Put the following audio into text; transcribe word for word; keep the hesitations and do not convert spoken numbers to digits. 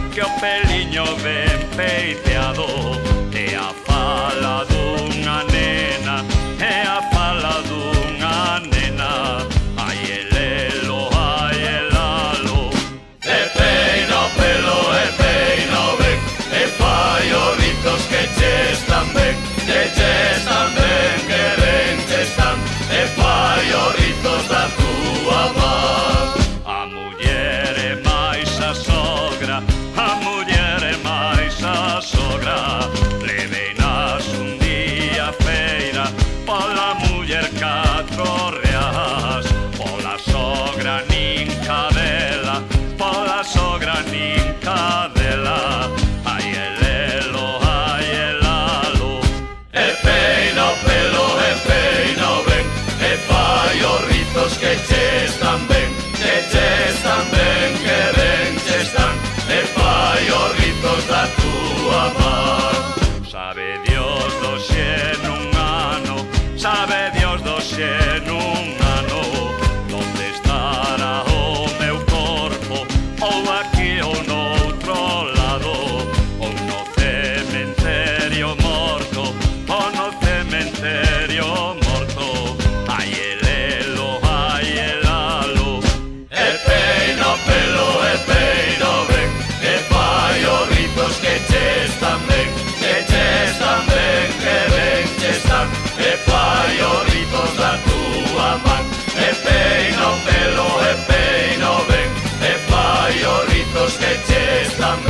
que o peliño ben peiteado, e a fala dunha nena, e a fala dunha nena. Ai elelo, ai elalo, e peina o pelo, e peina o ben, e fai os ritos que che están ben, que che están ben, que ben che están, e fai os ritos da túa man. A muller é máis a sogra, a muller é máis a sogra, leveinas un día a feira, pola muller catro reas, pola sogra nin cadela, pola sogra nin cadela. Ai elelo, ai elalo, e peina o pelo, e peina o ben, e fai os ritos que che están ben, que che están ben, que ben che están, e fai os ritos da túa man. Sabe Dios do xe nun ano, sabe Dios do xe nun ano, donde estará o meu corpo, ou aquí ou noutro lado, ou no cementerio morto, ou no cementerio morto. Ai elelo, ai elalo, e peina o pelo, e peina o ben, e fai os ritos que che están ben, que che están ben, que ben che están, e fai os ritos da túa man. E peina o pelo, e peina o ben, e fai os ritos que che están ben.